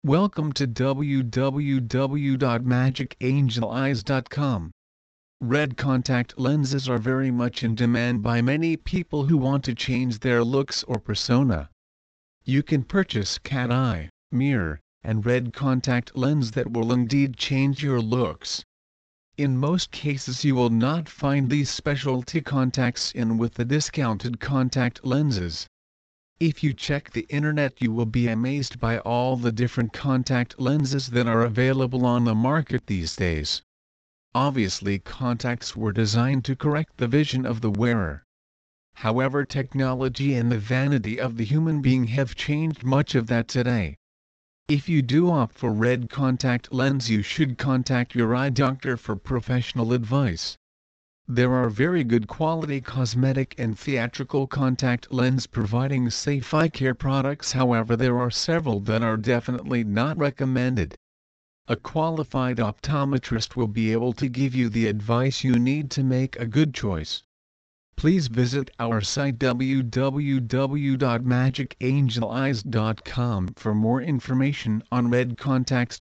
Welcome to www.magicangel-eyes.com. Red contact lenses are very much in demand by many people who want to change their looks or persona. You can purchase cat eye, mirror, and red contact lens that will indeed change your looks. In most cases you will not find these specialty contacts in with the discounted contact lenses. If you check the internet you will be amazed by all the different contact lenses that are available on the market these days. Obviously contacts were designed to correct the vision of the wearer. However, technology and the vanity of the human being have changed much of that today. If you do opt for red contact lens you should contact your eye doctor for professional advice. There are very good quality cosmetic and theatrical contact lens providing safe eye care products, however there are several that are definitely not recommended. A qualified optometrist will be able to give you the advice you need to make a good choice. Please visit our site www.magicangel-eyes.com for more information on red contacts.